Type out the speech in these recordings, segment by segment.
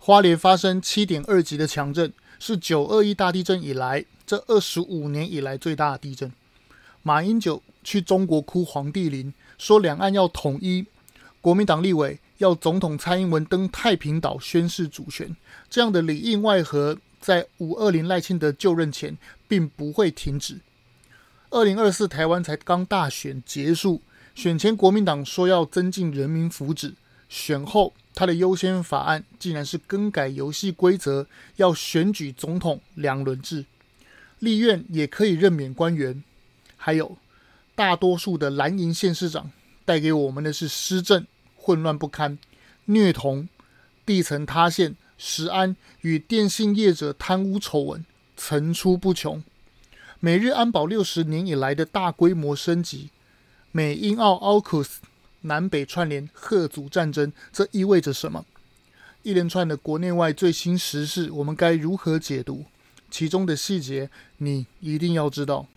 花莲发生 7.2 级的强震，是921大地震以来这25年以来最大的地震。马英九去中国哭黄帝陵，说两岸要统一，国民党立委要总统蔡英文登太平岛宣示主权，这样的里应外合在520赖清德就任前并不会停止。2024台湾才刚大选结束，选前国民党说要增进人民福祉，选后他的优先法案竟然是更改游戏规则，要选举总统2轮制，立院也可以任免官员，还有大多数的蓝营县市长带给我们的是施政混乱不堪、虐童、地层塌陷、食安与电信业者贪污丑闻层出不穷。美日安保60年以来的大规模升级，美英澳 AUKUS 南北串联核组战争，这意味着什么？一连串的国内外最新时事，我们该如何解读？其中的细节，你一定要知道。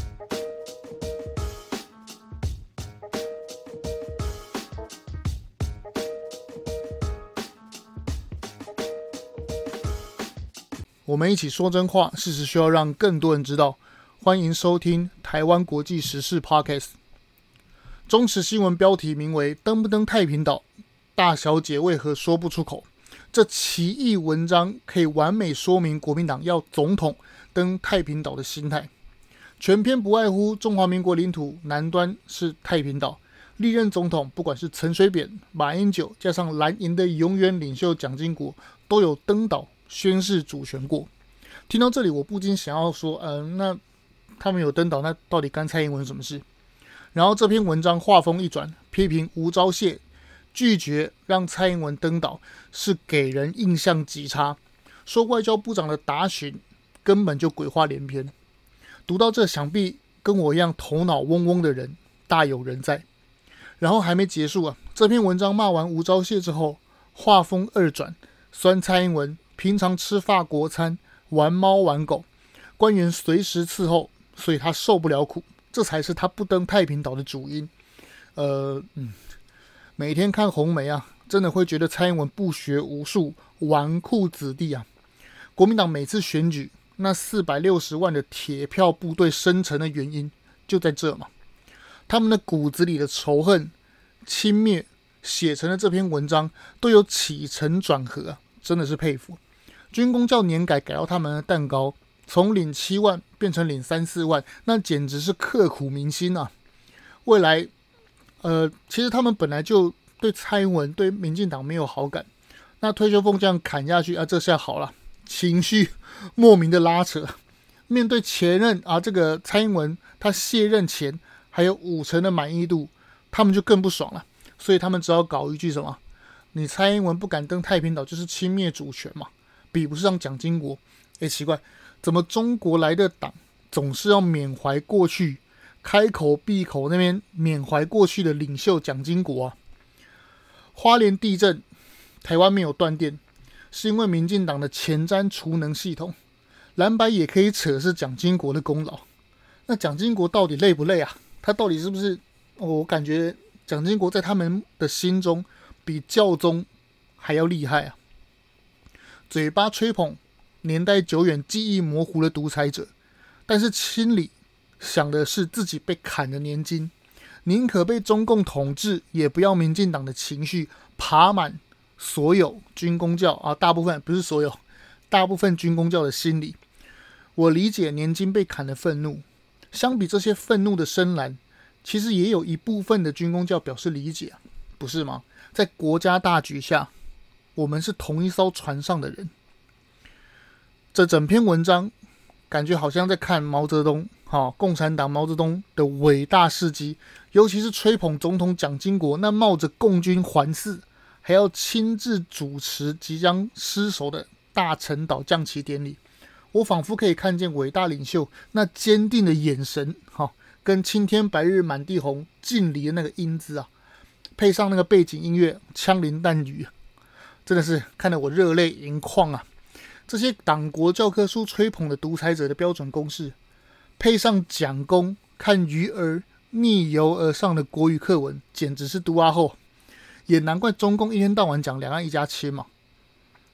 我们一起说真话，事实需要让更多人知道。欢迎收听台湾国际时事 Podcast。 中时新闻标题名为登不登太平岛，大小姐为何说不出口。这奇异文章可以完美说明国民党要总统登太平岛的心态。全篇不外乎中华民国领土南端是太平岛，历任总统不管是陈水扁、马英九，加上蓝营的永远领袖蒋经国，都有登岛宣示主权过。听到这里，我不禁想要说，那他们有登岛，那到底干蔡英文什么事？然后这篇文章话锋一转，批评吴钊燮拒绝让蔡英文登岛是给人印象极差，说外交部长的答询根本就鬼话连篇。读到这，想必跟我一样头脑嗡嗡的人大有人在。然后还没结束啊，这篇文章骂完吴钊燮之后，话锋二转，酸蔡英文平常吃法国餐，玩猫玩狗，官员随时伺候，所以他受不了苦，这才是他不登太平岛的主因。每天看红媒啊，真的会觉得蔡英文不学无术，纨绔子弟啊。国民党每次选举那460万的铁票部队生成的原因就在这嘛，他们的骨子里的仇恨、轻蔑写成了这篇文章都有起承转合啊，真的是佩服。军公教年改到他们的蛋糕，从领7万变成领3、4万，那简直是刻骨铭心啊！未来，其实他们本来就对蔡英文、对民进党没有好感，那退休俸这样砍下去啊，这下好了，情绪莫名的拉扯。面对前任啊，这个蔡英文他卸任前还有50%的满意度，他们就更不爽了，所以他们只好搞一句什么：你蔡英文不敢登太平岛，就是侵灭主权嘛。比不上蒋经国，奇怪，怎么中国来的党总是要缅怀过去，开口闭口那边缅怀过去的领袖蒋经国啊？花莲地震，台湾没有断电，是因为民进党的前瞻储能系统，蓝白也可以扯是蒋经国的功劳。那蒋经国到底累不累啊？他到底是不是？我感觉蒋经国在他们的心中比教宗还要厉害啊！嘴巴吹捧年代久远、记忆模糊的独裁者，但是心里想的是自己被砍的年金，宁可被中共统治，也不要民进党的情绪爬满所有军公教啊，大部分不是所有，大部分军公教的心理。我理解年金被砍的愤怒，相比这些愤怒的深蓝，其实也有一部分的军公教表示理解，不是吗？在国家大局下，我们是同一艘船上的人。这整篇文章感觉好像在看毛泽东，共产党毛泽东的伟大事迹，尤其是吹捧总统蒋经国那冒着共军环伺，还要亲自主持即将失守的大陈岛降旗典礼。我仿佛可以看见伟大领袖那坚定的眼神，跟青天白日满地红敬礼的那个英姿啊，配上那个背景音乐枪林弹雨，真的是看得我热泪盈眶啊！这些党国教科书吹捧的独裁者的标准公式，配上蒋公看鱼儿逆游而上的国语课文，简直是都阿后。也难怪中共一天到晚讲两岸一家亲嘛。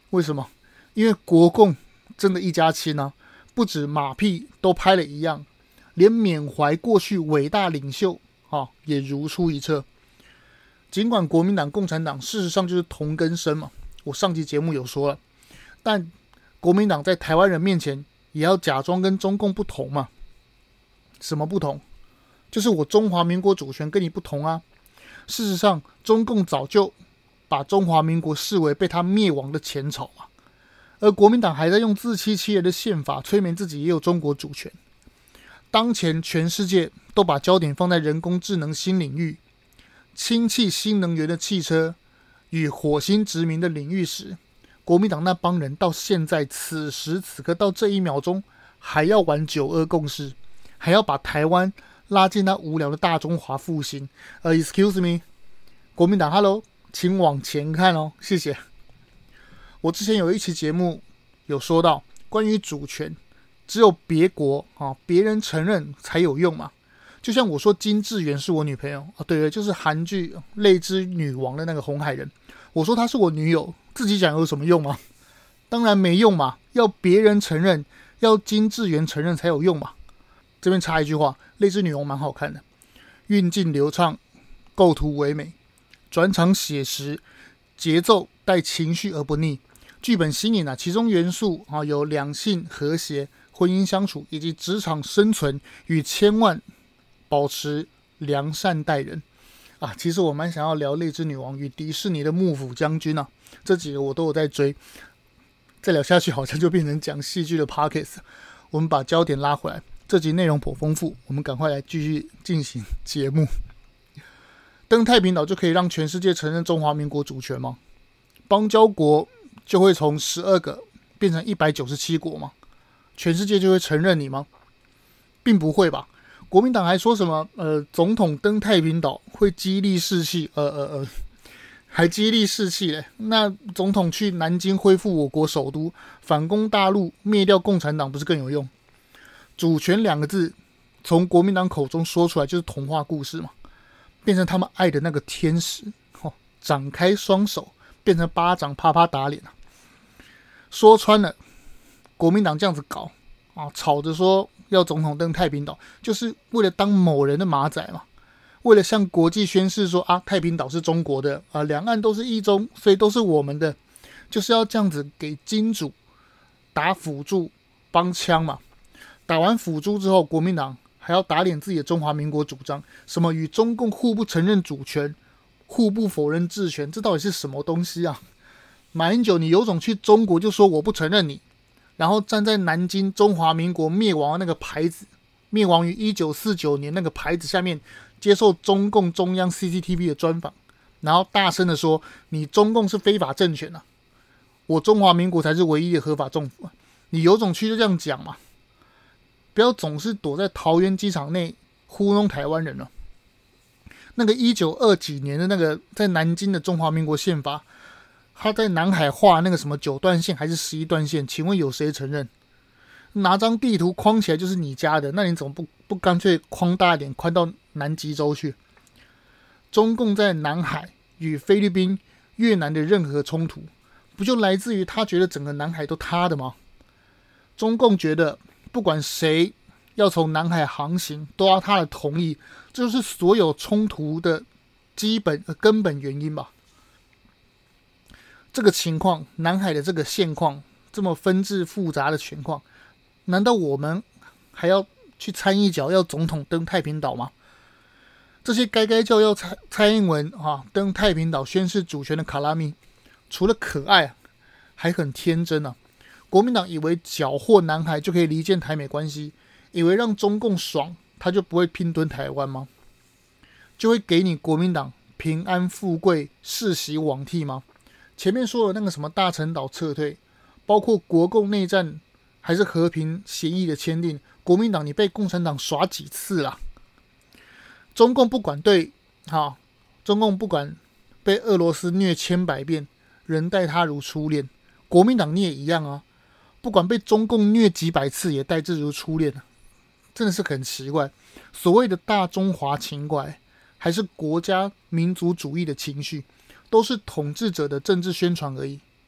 为什么？因为国共真的一家亲啊，不止马屁都拍了一样，连缅怀过去伟大领袖也如出一辙。尽管国民党、共产党事实上就是同根生嘛，我上集节目有说了，但国民党在台湾人面前也要假装跟中共不同嘛。什么不同？就是我中华民国主权跟你不同啊。事实上，中共早就把中华民国视为被他灭亡的前朝嘛，而国民党还在用自欺欺人的宪法催眠自己也有中国主权。当前全世界都把焦点放在人工智能新领域、氢气新能源的汽车与火星殖民的领域时，国民党那帮人到现在此时此刻到这一秒钟还要玩9·2共识，还要把台湾拉进那无聊的大中华复兴。excuse me， 国民党 hello， 请往前看哦，谢谢。我之前有一期节目有说到关于主权，只有别国别人承认才有用嘛。就像我说金智媛是我女朋友对，就是韩剧《泪之女王》的那个红海人，我说她是我女友，自己讲有什么用吗？当然没用嘛，要别人承认，要金智媛承认才有用嘛。这边插一句话，《泪之女王》蛮好看的，运镜流畅，构图唯美，转场写实，节奏带情绪而不腻，剧本新颖其中元素有两性和谐、婚姻相处以及职场生存与千万保持良善待人其实我蛮想要聊《泪之女王》与迪士尼的幕府将军这几个我都有在追，再聊下去好像就变成讲戏剧的 podcast。 我们把焦点拉回来，这集内容颇丰富，我们赶快来继续进行节目。登太平岛就可以让全世界承认中华民国主权吗？邦交国就会从12个变成197国吗？全世界就会承认你吗？并不会吧。国民党还说什么总统登太平岛会激励士气，还激励士气嘞？那总统去南京恢复我国首都，反攻大陆，灭掉共产党，不是更有用？主权2个字从国民党口中说出来就是童话故事嘛，变成他们爱的那个天使展开双手变成巴掌啪啪打脸说穿了，国民党这样子搞吵着说要总统登太平岛，就是为了当某人的马仔嘛，为了向国际宣示说太平岛是中国的两岸都是一中，所以都是我们的，就是要这样子给金主打辅助帮腔嘛。打完辅助之后，国民党还要打脸自己的中华民国主张，什么与中共互不承认主权，互不否认治权，这到底是什么东西啊？马英九，你有种去中国就说我不承认你，然后站在南京中华民国灭亡的那个牌子，灭亡于1949年那个牌子下面接受中共中央 CCTV 的专访，然后大声的说你中共是非法政权我中华民国才是唯一的合法政府你有种去就这样讲嘛，不要总是躲在桃园机场内糊弄台湾人了。那个1920几年的那个在南京的中华民国宪法，他在南海画那个什么9段线还是11段线，请问有谁承认？拿张地图框起来就是你家的，那你怎么不干脆框大一点，宽到南极洲去？中共在南海与菲律宾、越南的任何冲突，不就来自于他觉得整个南海都他的吗？中共觉得不管谁要从南海航行，都要他的同意，这就是所有冲突的基本根本原因吧。这个情况，南海的这个现况，这么分治复杂的情况，难道我们还要去掺一脚，要总统登太平岛吗？这些该叫要蔡英文登太平岛宣示主权的卡拉米，除了可爱还很天真国民党以为缴获南海就可以离间台美关系，以为让中共爽，他就不会拼吞台湾吗？就会给你国民党平安富贵世袭罔替吗？前面说的那个什么大陈岛撤退，包括国共内战还是和平协议的签订，国民党你被共产党耍几次啦？中共不管被俄罗斯虐千百遍，仍待他如初恋，国民党你也一样不管被中共虐几百次，也待之如初恋真的是很奇怪。所谓的大中华情怀，还是国家民族主义的情绪，都是统治者的政治宣传而已。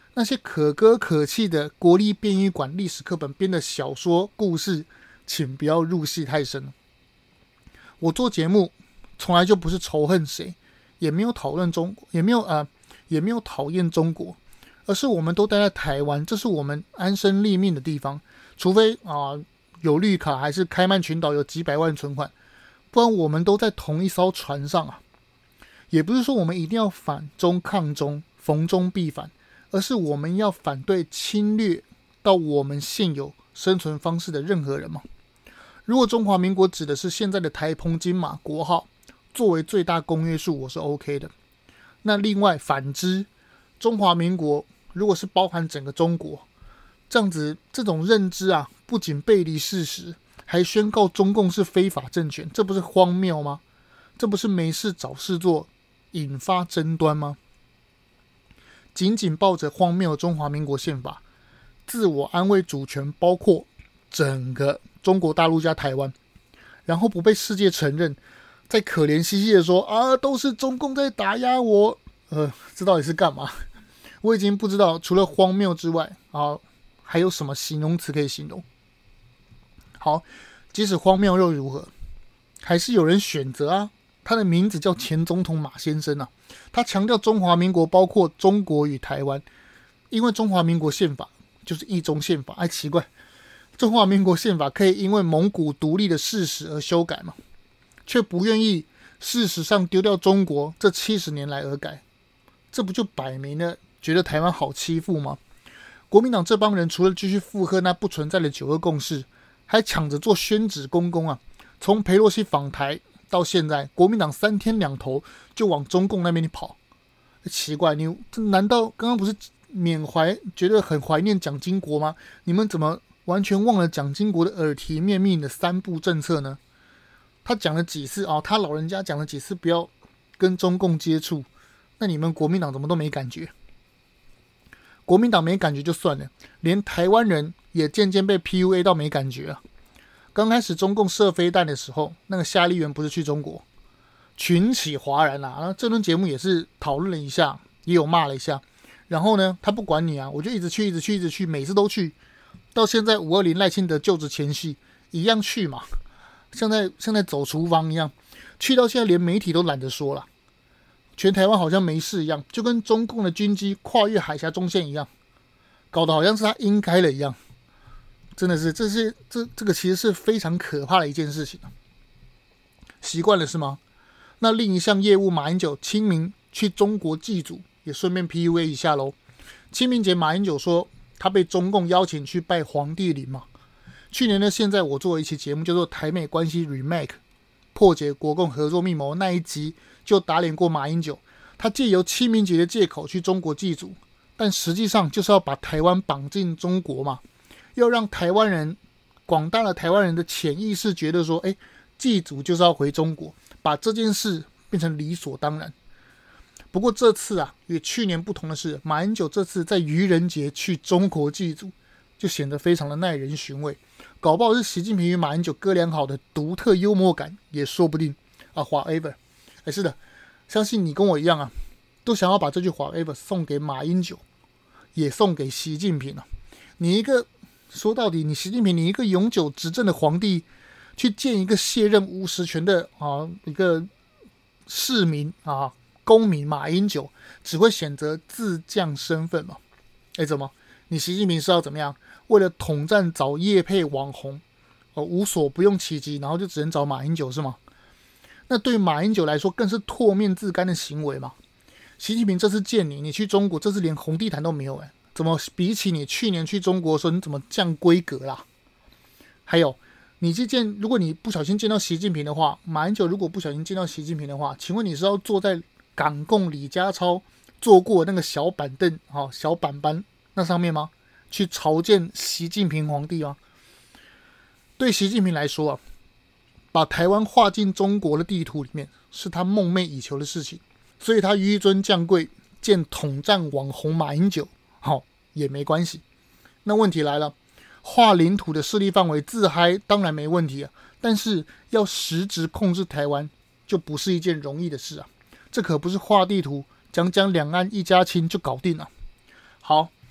那些可歌可泣的国立编译馆历史课本编的小说故事，请不要入戏太深了。我做节目从来就不是仇恨谁，也没有讨论中国，也没有讨厌中国，而是我们都待在台湾，这是我们安身立命的地方。除非有绿卡还是开曼群岛有几百万存款，不然我们都在同一艘船上啊。也不是说我们一定要反中抗中，逢中必反，而是我们要反对侵略到我们现有生存方式的任何人嘛。如果中华民国指的是现在的台澎金马国号作为最大公约数，我是 OK 的。那另外反之，中华民国如果是包含整个中国，这样子这种认知啊，不仅背离事实，还宣告中共是非法政权，这不是荒谬吗？这不是没事找事做，引发争端吗？紧紧抱着荒谬的中华民国宪法，自我安慰主权包括整个中国大陆加台湾，然后不被世界承认，再可怜兮兮的说啊，都是中共在打压我，这到底是干嘛？我已经不知道除了荒谬之外还有什么形容词可以形容。好，即使荒谬又如何，还是有人选择啊。他的名字叫前总统马先生啊，他强调中华民国包括中国与台湾，因为中华民国宪法就是一中宪法。奇怪，中华民国宪法可以因为蒙古独立的事实而修改吗？却不愿意事实上丢掉中国这70年来而改，这不就摆明了觉得台湾好欺负吗？国民党这帮人除了继续附和那不存在的9·2共识，还抢着做宣旨公公啊！从裴洛西访台到现在，国民党3天2头就往中共那边跑。奇怪，你难道刚刚不是觉得很怀念蒋经国吗？你们怎么完全忘了蒋经国的耳提面命的3步政策呢？他讲了几次他老人家讲了几次不要跟中共接触，那你们国民党怎么都没感觉？国民党没感觉就算了，连台湾人也渐渐被 PUA 到没感觉啊。刚开始中共射飞弹的时候，那个夏立言不是去中国，群起哗然啊。这轮节目也是讨论了一下，也有骂了一下。然后呢，他不管你啊，我就一直去，每次都去。到现在520赖清德就职前夕，一样去嘛，像在走厨房一样，去到现在连媒体都懒得说了。全台湾好像没事一样，就跟中共的军机跨越海峡中线一样，搞得好像是他应该了一样。真的是，这个其实是非常可怕的一件事情。习惯了是吗？那另一项业务，马英九清明去中国祭祖，也顺便 PUA 一下咯。清明节马英九说他被中共邀请去拜皇帝陵嘛。去年的现在我做了一期节目叫做台美关系 Remake， 破解国共合作密谋，那一集就打脸过马英九，他借由清明节的借口去中国祭祖，但实际上就是要把台湾绑进中国嘛。要让广大的台湾人的潜意识觉得说，祭祖就是要回中国，把这件事变成理所当然。不过这次与去年不同的是，马英九这次在愚人节去中国祭祖，就显得非常的耐人寻味。搞不好是习近平与马英九哥俩好的独特幽默感也说不定啊。whatever，是的，相信你跟我一样都想要把这句 whatever 送给马英九，也送给习近平说到底，你习近平，你一个永久执政的皇帝，去见一个卸任无实权的一个市民公民马英九，只会选择自降身份嘛？怎么？你习近平是要怎么样？为了统战找业配网红，无所不用其极，然后就只能找马英九是吗？那对马英九来说更是唾面自干的行为嘛。习近平这次见你去中国，这次连红地毯都没有怎么比起你去年去中国的时候，你怎么降规格啦？还有，如果你不小心见到习近平的话，马英九如果不小心见到习近平的话，请问你是要坐在港共李家超坐过那个小板凳小板板那上面吗？去朝见习近平皇帝吗？对习近平来说把台湾划进中国的地图里面是他梦寐以求的事情，所以他纡尊降贵见统战网红马英九也没关系。那问题来了，划领土的势力范围自嗨当然没问题但是要实质控制台湾就不是一件容易的事这可不是画地图讲两岸一家亲就搞定了。好，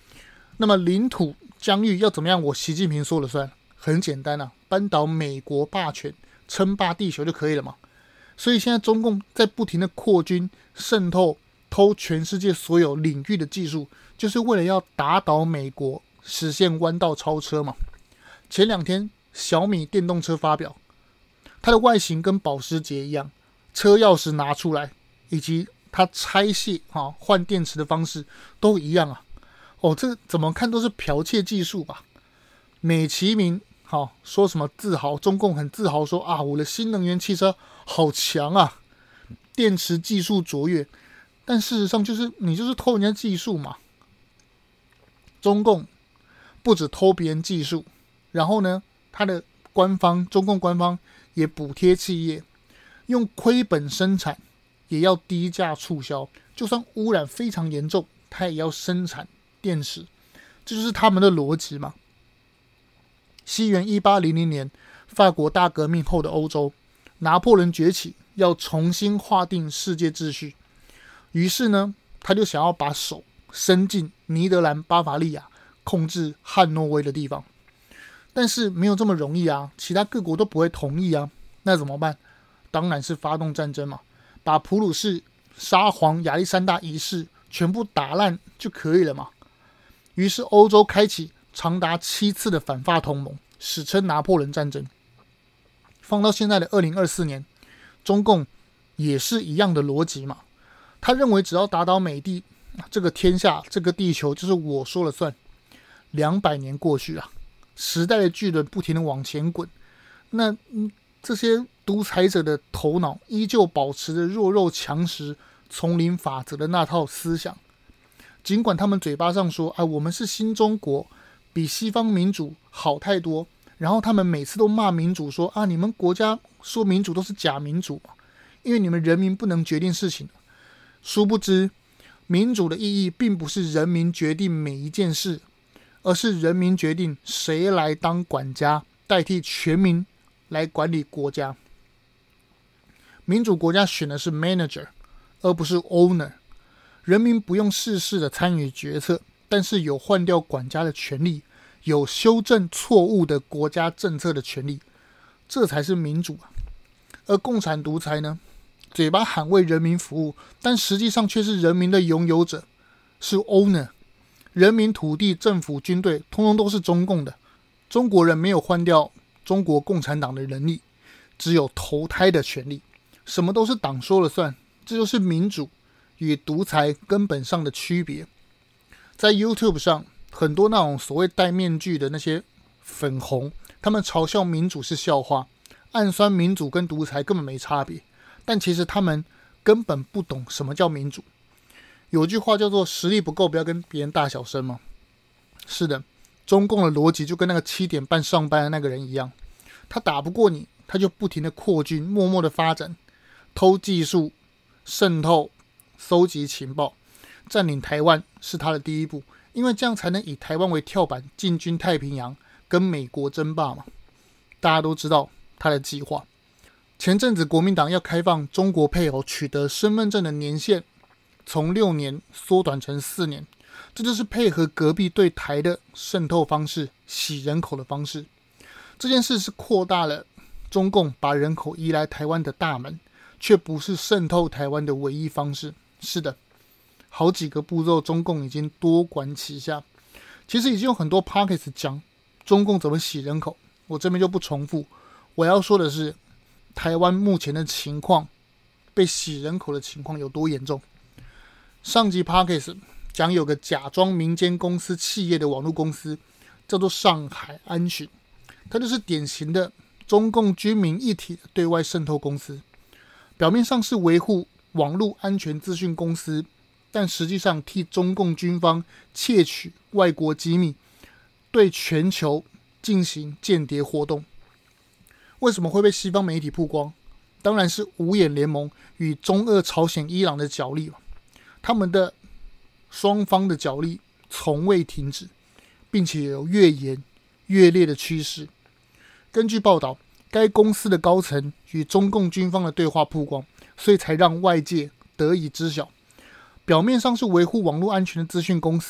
那么领土疆域要怎么样？我习近平说了算，很简单啊，扳倒美国霸权，称霸地球就可以了嘛。所以现在中共在不停的扩军、渗透、偷全世界所有领域的技术，就是为了要打倒美国，实现弯道超车嘛。前2天小米电动车发表，它的外形跟保时捷一样，车钥匙拿出来，以及它拆卸换电池的方式都一样啊。这怎么看都是剽窃技术吧？美其名说什么自豪，中共很自豪说啊，我的新能源汽车好强啊，电池技术卓越。但事实上就是你就是偷人家技术嘛。中共不止偷别人技术，然后呢，他的中共官方也补贴企业，用亏本生产，也要低价促销，就算污染非常严重，他也要生产电池，这就是他们的逻辑嘛。西元1800年，法国大革命后的欧洲，拿破仑崛起，要重新划定世界秩序。于是呢，他就想要把手伸进尼德兰、巴伐利亚，控制汉诺威的地方。但是没有这么容易啊，其他各国都不会同意啊。那怎么办？当然是发动战争嘛，把普鲁士、沙皇亚历山大一世全部打烂就可以了嘛。于是欧洲开启长达7次的反法同盟，史称拿破仑战争。放到现在的2024年，中共也是一样的逻辑嘛。他认为只要打倒美帝，这个天下这个地球就是我说了算。200年过去了，时代的巨轮不停的往前滚，那这些独裁者的头脑依旧保持着弱肉强食、丛林法则的那套思想。尽管他们嘴巴上说我们是新中国，比西方民主好太多，然后他们每次都骂民主说你们国家说民主都是假民主嘛，因为你们人民不能决定事情。殊不知民主的意义并不是人民决定每一件事，而是人民决定谁来当管家，代替全民来管理国家。民主国家选的是 manager 而不是 owner， 人民不用事事的参与决策，但是有换掉管家的权利，有修正错误的国家政策的权利，这才是民主啊。而共产独裁呢，嘴巴喊为人民服务，但实际上却是人民的拥有者，是 owner。 人民、土地、政府、军队通通都是中共的，中国人没有换掉中国共产党的能力，只有投胎的权利，什么都是党说了算。这就是民主与独裁根本上的区别。在 YouTube 上，很多那种所谓戴面具的那些粉红，他们嘲笑民主是笑话，暗酸民主跟独裁根本没差别，但其实他们根本不懂什么叫民主。有句话叫做实力不够不要跟别人大小声嘛。是的，中共的逻辑就跟那个7点半上班的那个人一样，他打不过你，他就不停的扩军，默默的发展，偷技术、渗透、搜集情报，占领台湾是他的第一步，因为这样才能以台湾为跳板进军太平洋，跟美国争霸嘛。大家都知道他的计划。前阵子国民党要开放中国配偶取得身份证的年限从6年缩短成4年，这就是配合隔壁对台的渗透方式、洗人口的方式。这件事是扩大了中共把人口移来台湾的大门，却不是渗透台湾的唯一方式。是的，好几个步骤中共已经多管齐下。其实已经有很多 Podcast 讲中共怎么洗人口，我这边就不重复。我要说的是，台湾目前的情况，被洗人口的情况有多严重。上集 Podcast 讲有个假装民间公司企业的网络公司，叫做上海安巡，它就是典型的中共军民一体的对外渗透公司。表面上是维护网络安全资讯公司，但实际上替中共军方窃取外国机密，对全球进行间谍活动。为什么会被西方媒体曝光？当然是五眼联盟与中俄、朝鲜、伊朗的角力嘛。他们的双方的角力从未停止，并且有越演越烈的趋势。根据报道，该公司的高层与中共军方的对话曝光，所以才让外界得以知晓。表面上是维护网络安全的资讯公司，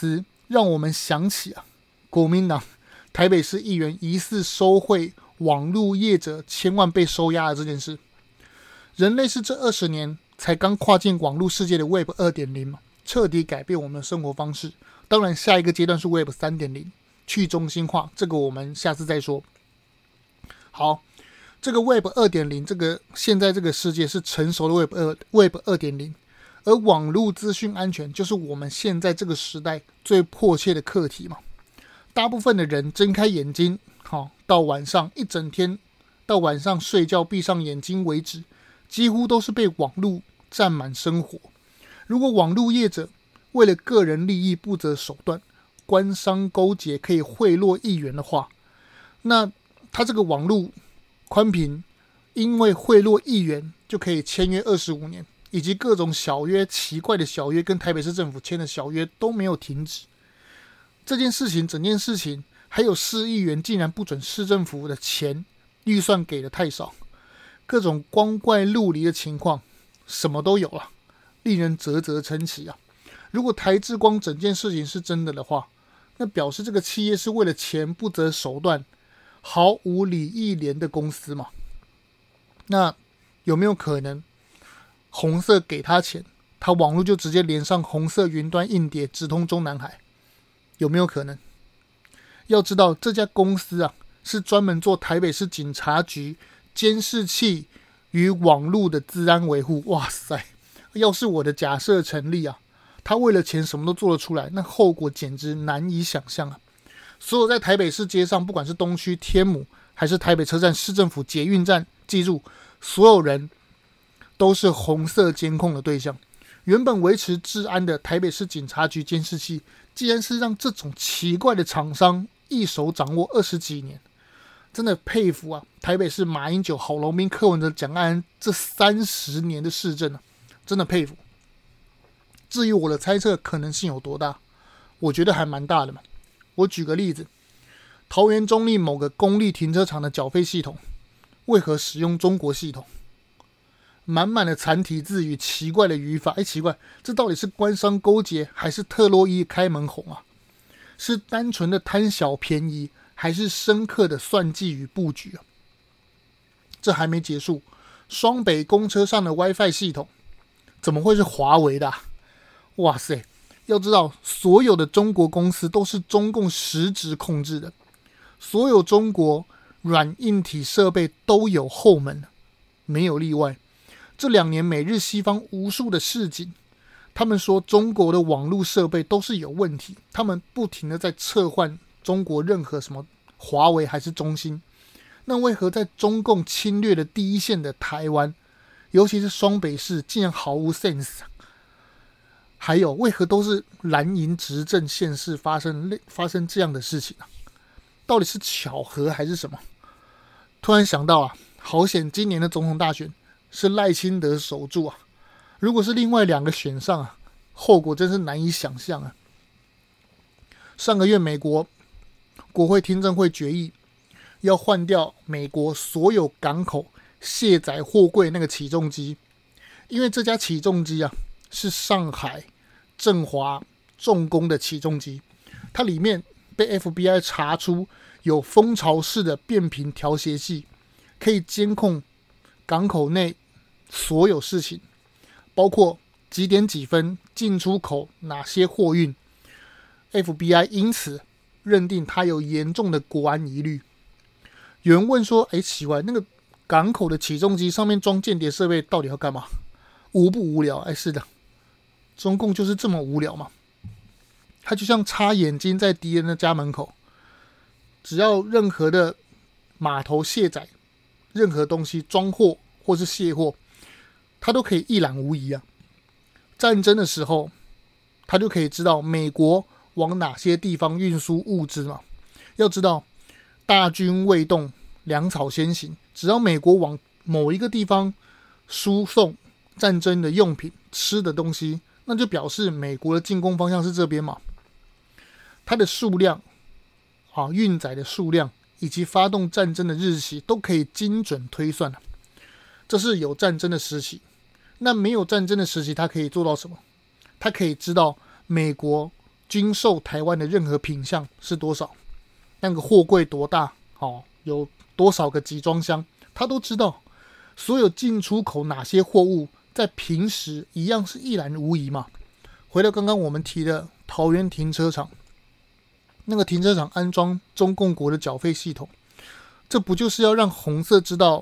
让我们想起国民党台北市议员疑似收贿网络业者千万被收押的这件事。人类是这20年才刚跨进网络世界的 Web 2.0 嘛，彻底改变我们的生活方式。当然下一个阶段是 Web 3.0 去中心化，这个我们下次再说。好，这个 Web 2.0 这个现在这个世界是成熟的 Web 2.0， 而网络资讯安全就是我们现在这个时代最迫切的课题嘛。大部分的人睁开眼睛，到晚上一整天，到晚上睡觉闭上眼睛为止，几乎都是被网络占满生活。如果网络业者为了个人利益不择手段，官商勾结可以贿赂议员的话，那他这个网络宽频因为贿赂议员就可以签约25年，以及各种小约，奇怪的小约跟台北市政府签的小约都没有停止。这件事情，整件事情，还有市议员竟然不准市政府的钱预算给的太少，各种光怪陆离的情况，什么都有了，令人啧啧称奇啊！如果台智光整件事情是真的的话，那表示这个企业是为了钱不择手段，毫无礼义廉的公司嘛？那有没有可能红色给他钱，他网络就直接连上红色云端硬碟，直通中南海？有没有可能？要知道这家公司是专门做台北市警察局监视器与网络的资安维护。哇塞，要是我的假设成立他为了钱什么都做得出来，那后果简直难以想象所有在台北市街上，不管是东区、天母还是台北车站、市政府捷运站，记住，所有人都是红色监控的对象。原本维持治安的台北市警察局监视器，既然是让这种奇怪的厂商一手掌握20几年，真的佩服台北市马英九、郝龙斌、柯文哲、蒋万安这30年的市政真的佩服。至于我的猜测可能性有多大，我觉得还蛮大的嘛。我举个例子，桃园中立某个公立停车场的缴费系统，为何使用中国系统？满满的繁体字与奇怪的语法，奇怪，这到底是官商勾结还是特洛伊开门红是单纯的贪小便宜，还是深刻的算计与布局这还没结束，双北公车上的 WiFi 系统怎么会是华为的哇塞，要知道所有的中国公司都是中共实质控制的，所有中国软硬体设备都有后门，没有例外。这2年美日西方无数的示警，他们说中国的网络设备都是有问题，他们不停的在撤换中国任何什么华为还是中兴。那为何在中共侵略的第一线的台湾，尤其是双北市，竟然毫无 sense？ 还有为何都是蓝营执政县市发生这样的事情到底是巧合还是什么？突然想到好险今年的总统大选是赖清德守住如果是另外2个选上后果真是难以想象上个月美国国会听证会决议要换掉美国所有港口卸载货柜那个起重机，因为这家起重机是上海振华重工的起重机，它里面被 FBI 查出有蜂巢式的变频调节器，可以监控港口内所有事情，包括几点几分进出口哪些货运。 FBI 因此认定它有严重的国安疑虑。有人问说奇怪，那个港口的起重机上面装间谍设备到底要干嘛？无不无聊？是的，中共就是这么无聊嘛。他就像插眼睛在敌人的家门口，只要任何的码头卸载任何东西装货或是卸货，他都可以一览无遗战争的时候他就可以知道美国往哪些地方运输物资嘛。要知道大军未动，粮草先行，只要美国往某一个地方输送战争的用品吃的东西，那就表示美国的进攻方向是这边嘛。它的数量运载的数量以及发动战争的日期都可以精准推算这是有战争的时期。那没有战争的时期，它可以做到什么？它可以知道美国军售台湾的任何品项是多少，那个货柜多大，有多少个集装箱，他都知道。所有进出口哪些货物在平时一样是一览无遗嘛。回到刚刚我们提的桃园停车场，那个停车场安装中共国的缴费系统，这不就是要让红色知道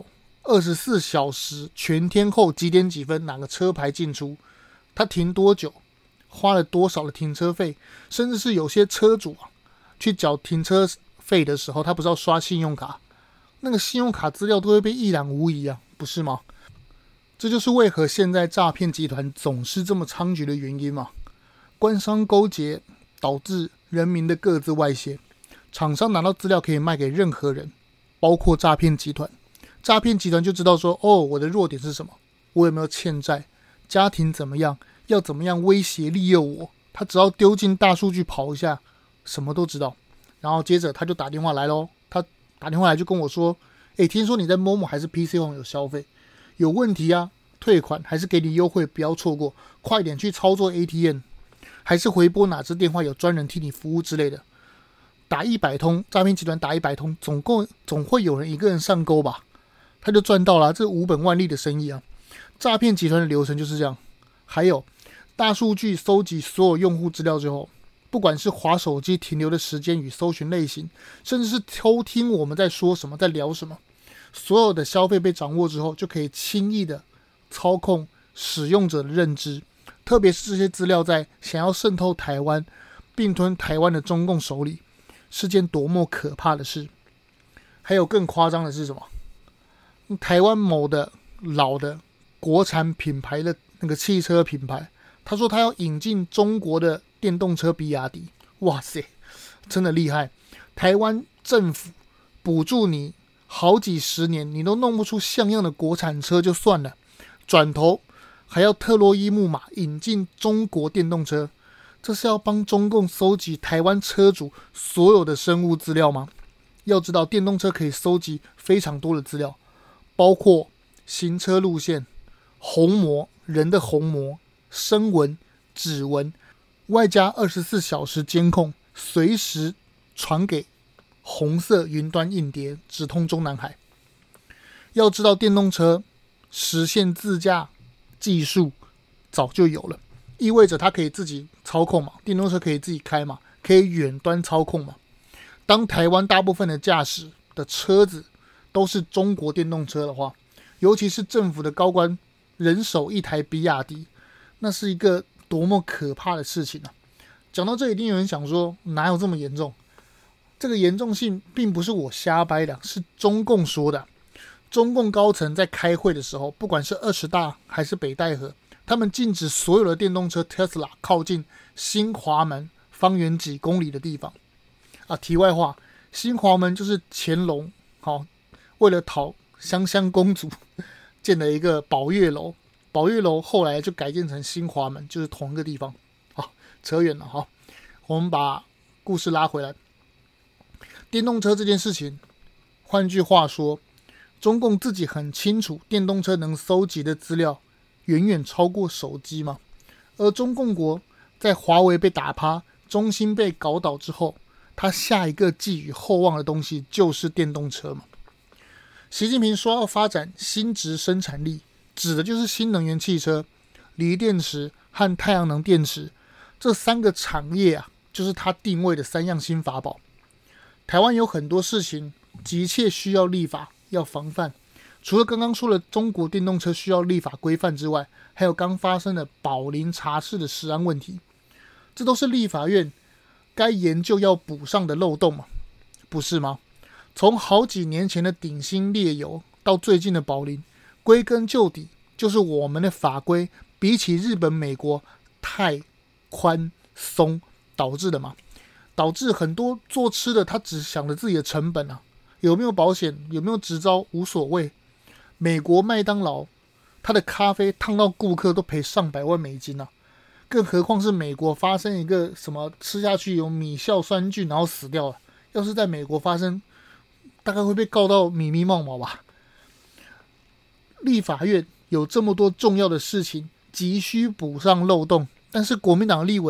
24小时全天候几点几分哪个车牌进出，他停多久，花了多少的停车费，甚至是有些车主去缴停车费的时候，他不是要刷信用卡，那个信用卡资料都会被一览无遗啊，不是吗？这就是为何现在诈骗集团总是这么猖獗的原因嘛。官商勾结导致人民的各自外泄，厂商拿到资料可以卖给任何人，包括诈骗集团。诈骗集团就知道说，我的弱点是什么，我有没有欠债，家庭怎么样，要怎么样威胁利诱我，他只要丢进大数据跑一下，什么都知道。然后接着他就打电话来咯，他打电话来就跟我说，听说你在 Momo 还是 PC Home 有消费，有问题啊，退款还是给你优惠，不要错过，快点去操作 ATM， 还是回拨哪支电话有专人替你服务之类的。打100通，诈骗集团打100通，总会有人一个人上钩吧，他就赚到了，这无本万利的生意啊。诈骗集团的流程就是这样。还有大数据搜集所有用户资料之后，不管是滑手机停留的时间与搜寻类型，甚至是偷听我们在说什么，在聊什么，所有的消费被掌握之后，就可以轻易的操控使用者的认知，特别是这些资料在想要渗透台湾并吞台湾的中共手里，是件多么可怕的事。还有更夸张的是什么？台湾某的老的国产品牌的那个汽车品牌，他说他要引进中国的电动车比亚迪，哇塞，真的厉害！台湾政府补助你好几十年，你都弄不出像样的国产车就算了，转头还要特洛伊木马引进中国电动车，这是要帮中共搜集台湾车主所有的生物资料吗？要知道电动车可以搜集非常多的资料，包括行车路线、虹膜、人的虹膜、声纹、指纹，外加24小时监控，随时传给红色云端硬碟，直通中南海。要知道电动车实现自驾技术早就有了，意味着它可以自己操控嘛，电动车可以自己开嘛，可以远端操控嘛。当台湾大部分的驾驶的车子都是中国电动车的话，尤其是政府的高官人手一台比亚迪，那是一个多么可怕的事情啊！讲到这，一定有人想说，哪有这么严重？这个严重性并不是我瞎掰的，是中共说的。中共高层在开会的时候，不管是20大还是北戴河，他们禁止所有的电动车 Tesla 靠近新华门方圆几公里的地方。题外话，新华门就是乾隆为了讨香香公主建了一个宝月楼，宝月楼后来就改建成新华门，就是同一个地方。好，扯远了。我们把故事拉回来。电动车这件事情，换句话说，中共自己很清楚电动车能搜集的资料远远超过手机嘛。而中共国在华为被打趴，中兴被搞倒之后，他下一个寄予厚望的东西就是电动车嘛。习近平说要发展新质生产力，指的就是新能源汽车、锂电池和太阳能电池这3个产业啊，就是他定位的3样新法宝。台湾有很多事情急切需要立法，要防范。除了刚刚说的中国电动车需要立法规范之外，还有刚发生的宝林茶室的食安问题，这都是立法院该研究要补上的漏洞嘛，不是吗？从好几年前的鼎新烈油到最近的宝林，归根究底就是我们的法规比起日本、美国太宽松导致的嘛。导致很多做吃的他只想着自己的成本啊，有没有保险，有没有执照无所谓。美国麦当劳他的咖啡烫到顾客都赔上百万美金啊，更何况是美国发生一个什么吃下去有米酵酸菌然后死掉了，要是在美国发生，大概会被告到咪咪冒毛吧。立法院有这么多重要的事情急需补上漏洞，但是国民党立委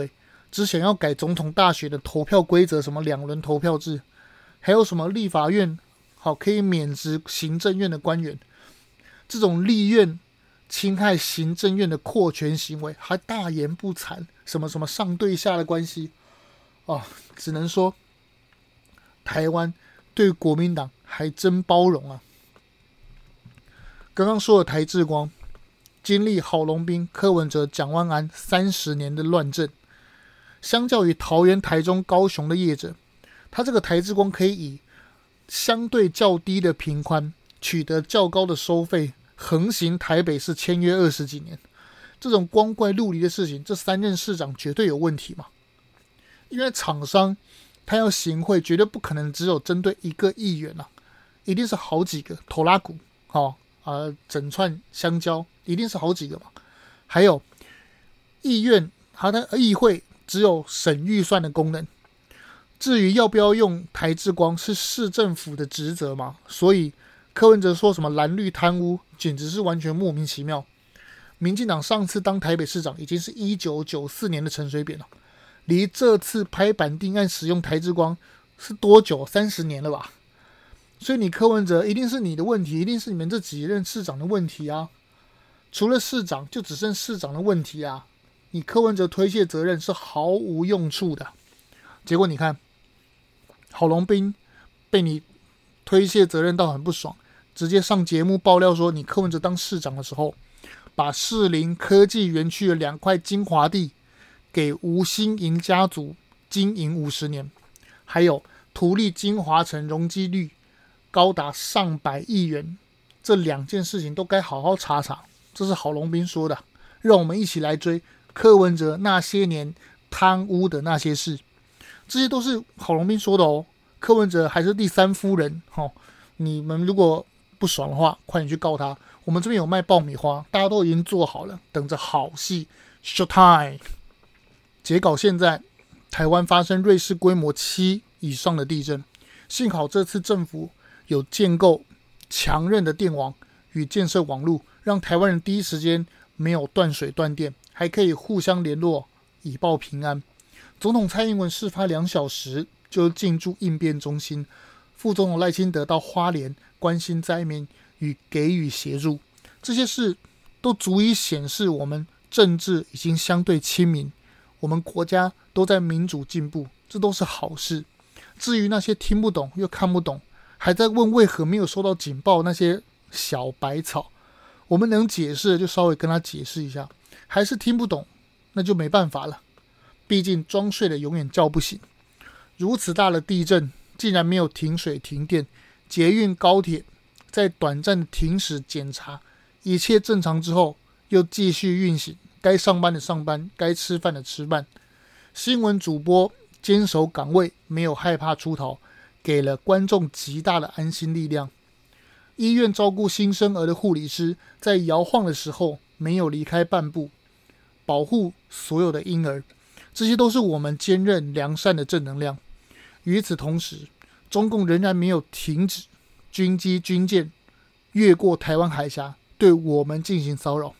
只想要改总统大选的投票规则，什么2轮投票制，还有什么立法院可以免职行政院的官员，这种立院侵害行政院的扩权行为还大言不惭，什么什么上对下的关系只能说台湾对国民党还真包容啊。刚刚说的台志光经历郝龙斌、柯文哲、蒋万安30年的乱政，相较于桃园、台中、高雄的业者，他这个台志光可以以相对较低的频宽取得较高的收费，横行台北市签约20几年，这种光怪陆离的事情，这3任市长绝对有问题嘛？因为厂商他要行贿，绝对不可能只有针对一个议员一定是好几个拖拉股整串香蕉，一定是好几个嘛。还有议院，它的议会只有审预算的功能，至于要不要用台志光是市政府的职责嘛，所以柯文哲说什么蓝绿贪污，简直是完全莫名其妙。民进党上次当台北市长已经是1994年的陈水扁了，离这次拍板定案使用台志光是多久？30年了吧？所以你柯文哲一定是你的问题，一定是你们这几任市长的问题啊！除了市长，就只剩市长的问题啊！你柯文哲推卸责任是毫无用处的。结果你看，郝龙斌被你推卸责任到很不爽，直接上节目爆料说，你柯文哲当市长的时候，把士林科技园区的2块精华地给吴欣盈家族经营50年，还有图利金华城容积率高达上百亿元，这2件事情都该好好查查。这是郝龙斌说的，让我们一起来追柯文哲那些年贪污的那些事，这些都是郝龙斌说的哦。柯文哲还是第3夫人你们如果不爽的话，快点去告他。我们这边有卖爆米花，大家都已经做好了，等着好戏 show time。截稿现在，台湾发生瑞士规模7以上的地震，幸好这次政府有建构强韧的电网与建设网路，让台湾人第一时间没有断水断电，还可以互相联络以报平安。总统蔡英文事发2小时就进驻应变中心，副总统赖清德到花莲关心灾民与给予协助，这些事都足以显示我们政治已经相对亲民，我们国家都在民主进步，这都是好事。至于那些听不懂又看不懂，还在问为何没有收到警报那些小白草，我们能解释的就稍微跟他解释一下，还是听不懂那就没办法了，毕竟装睡的永远叫不醒。如此大的地震竟然没有停水停电，捷运高铁在短暂的停驶检查，一切正常之后又继续运行，该上班的上班，该吃饭的吃饭。新闻主播坚守岗位，没有害怕出逃，给了观众极大的安心力量。医院照顾新生儿的护理师在摇晃的时候没有离开半步，保护所有的婴儿，这些都是我们坚韧良善的正能量。与此同时，中共仍然没有停止军机军舰越过台湾海峡对我们进行骚扰。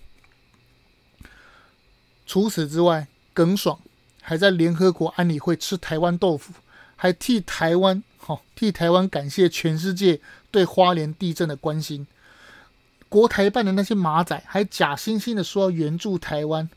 除此之外，耿爽还在联合国安理会吃台湾豆腐，还替台湾感谢全世界对花莲地震的关心。国台办的那些马仔还假惺惺的说要援助台湾，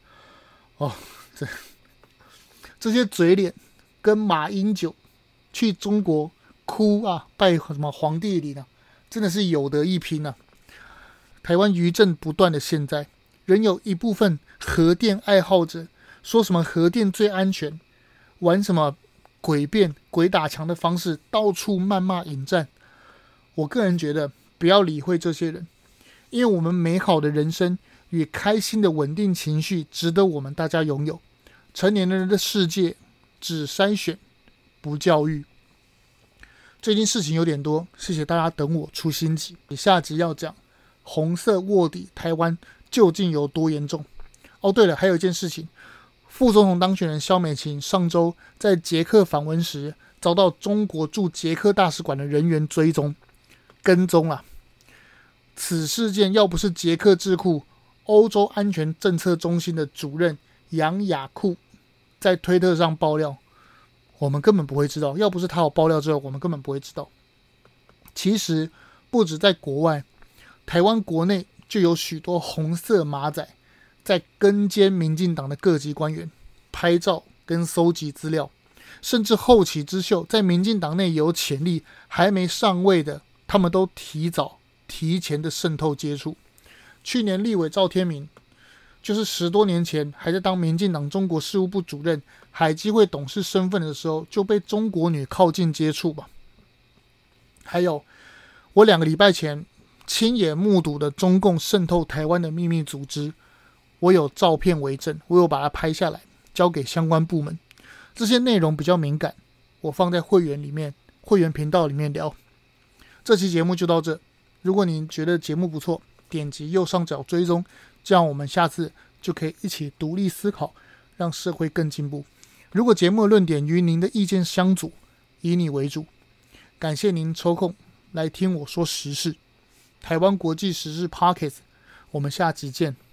这些嘴脸跟马英九去中国哭拜什么皇帝礼真的是有得一拼啊！台湾余震不断的现在，仍有一部分核电爱好者说什么核电最安全，玩什么诡辩鬼打墙的方式，到处谩骂引战。我个人觉得不要理会这些人，因为我们美好的人生与开心的稳定情绪值得我们大家拥有。成年人的世界只筛选不教育。最近事情有点多，谢谢大家等我出新集。下集要讲红色卧底台湾究竟有多严重。对了，还有一件事情，副总统当选人萧美琴上周在捷克访问时，遭到中国驻捷克大使馆的人员追踪跟踪此事件要不是捷克智库欧洲安全政策中心的主任杨雅库在推特上爆料，我们根本不会知道。要不是他有爆料之后，我们根本不会知道。其实不止在国外，台湾国内就有许多红色马仔在跟监民进党的各级官员，拍照跟搜集资料，甚至后起之秀在民进党内有潜力还没上位的，他们都提前的渗透接触。去年立委赵天麟就是10多年前还在当民进党中国事务部主任、海基会董事身份的时候，就被中国女靠近接触吧。还有我2个礼拜前亲眼目睹的中共渗透台湾的秘密组织，我有照片为证，我有把它拍下来交给相关部门。这些内容比较敏感，我放在会员频道里面聊。这期节目就到这，如果您觉得节目不错，点击右上角追踪，这样我们下次就可以一起独立思考，让社会更进步。如果节目的论点与您的意见相左，以你为主。感谢您抽空来听我说时事，台湾国际时事 Podcast， 我们下集见。